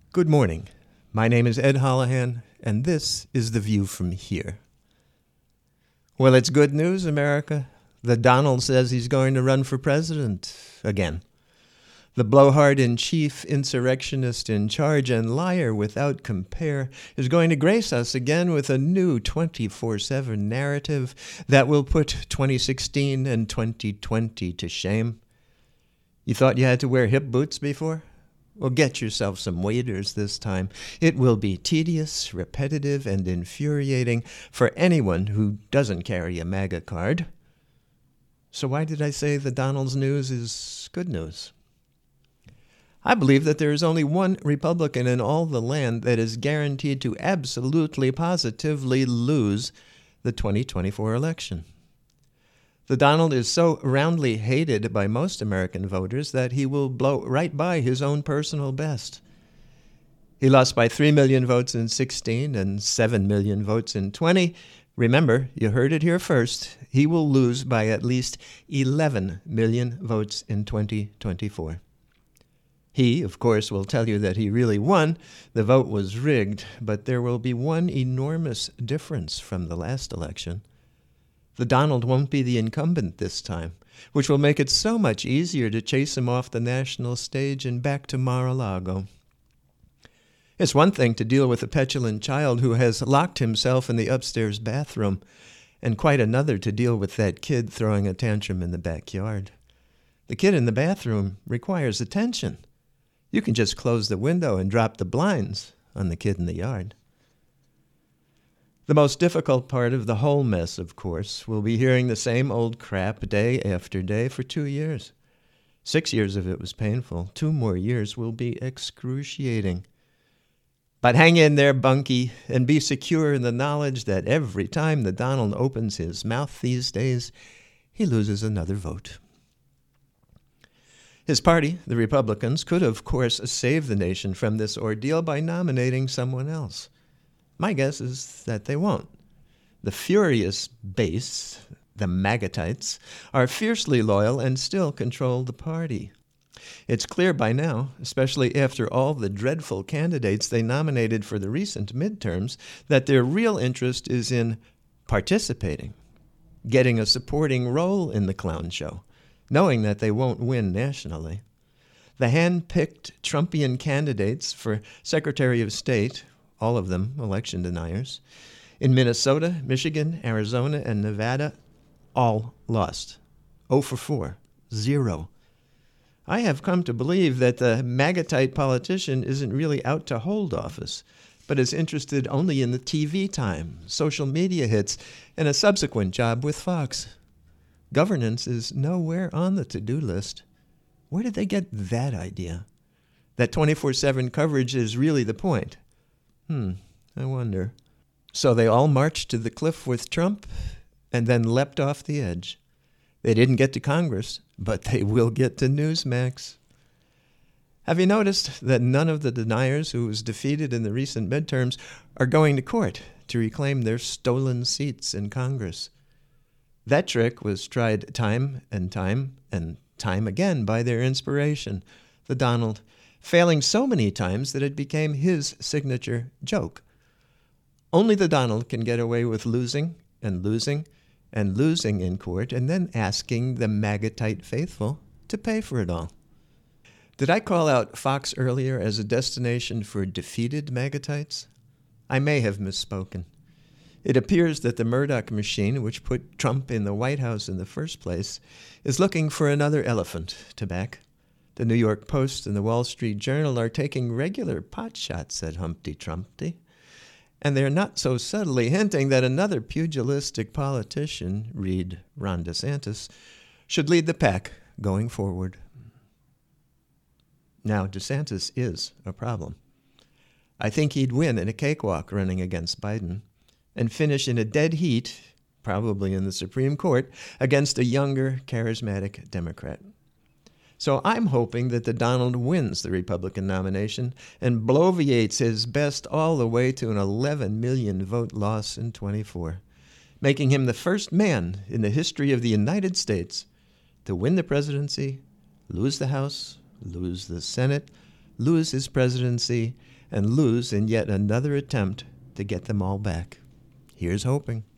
Good morning. My name is Ed Holohan, and this is The View from Here. Well, it's good news, America. The Donald says he's going to run for president again. The blowhard-in-chief, insurrectionist in charge, and liar without compare is going to grace us again with a new 24/7 narrative that will put 2016 and 2020 to shame. You thought you had to wear hip boots before? Well, get yourself some waders this time. It will be tedious, repetitive, and infuriating for anyone who doesn't carry a MAGA card. So why did I say the Donald's news is good news? I believe that there is only one Republican in all the land that is guaranteed to absolutely, positively lose the 2024 election. The Donald is so roundly hated by most American voters that he will blow right by his own personal best. He lost by 3 million votes in 16 and 7 million votes in 20. Remember, you heard it here first. He will lose by at least 11 million votes in 2024. He, of course, will tell you that he really won. The vote was rigged, but there will be one enormous difference from the last election. The Donald won't be the incumbent this time, which will make it so much easier to chase him off the national stage and back to Mar-a-Lago. It's one thing to deal with a petulant child who has locked himself in the upstairs bathroom, and quite another to deal with that kid throwing a tantrum in the backyard. The kid in the bathroom requires attention. You can just close the window and drop the blinds on the kid in the yard. The most difficult part of the whole mess, of course, will be hearing the same old crap day after day for 2 years. 6 years of it was painful. 2 more years will be excruciating. But hang in there, Bunky, and be secure in the knowledge that every time the Donald opens his mouth these days, he loses another vote. His party, the Republicans, could, of course, save the nation from this ordeal by nominating someone else. My guess is that they won't. The furious base, the MAGAtites, are fiercely loyal and still control the party. It's clear by now, especially after all the dreadful candidates they nominated for the recent midterms, that their real interest is in participating, getting a supporting role in the clown show, knowing that they won't win nationally. The hand-picked Trumpian candidates for Secretary of State, all of them election deniers, in Minnesota, Michigan, Arizona, and Nevada, all lost. 0 for 4. 0. I have come to believe that the MAGAtite politician isn't really out to hold office, but is interested only in the TV time, social media hits, and a subsequent job with Fox. Governance is nowhere on the to-do list. Where did they get that idea? That 24/7 coverage is really the point. I wonder. So they all marched to the cliff with Trump and then leapt off the edge. They didn't get to Congress, but they will get to Newsmax. Have you noticed that none of the deniers who was defeated in the recent midterms are going to court to reclaim their stolen seats in Congress? That trick was tried time and time and time again by their inspiration, the Donald, failing so many times that it became his signature joke. Only the Donald can get away with losing and losing and losing in court and then asking the MAGAtite faithful to pay for it all. Did I call out Fox earlier as a destination for defeated MAGAtites? I may have misspoken. It appears that the Murdoch machine, which put Trump in the White House in the first place, is looking for another elephant to back. The New York Post and the Wall Street Journal are taking regular pot shots at Humpty Trumpty, and they're not so subtly hinting that another pugilistic politician, read Ron DeSantis, should lead the pack going forward. Now, DeSantis is a problem. I think he'd win in a cakewalk running against Biden and finish in a dead heat, probably in the Supreme Court, against a younger, charismatic Democrat. So I'm hoping that the Donald wins the Republican nomination and bloviates his best all the way to an 11 million vote loss in 24, making him the first man in the history of the United States to win the presidency, lose the House, lose the Senate, lose his presidency, and lose in yet another attempt to get them all back. Here's hoping.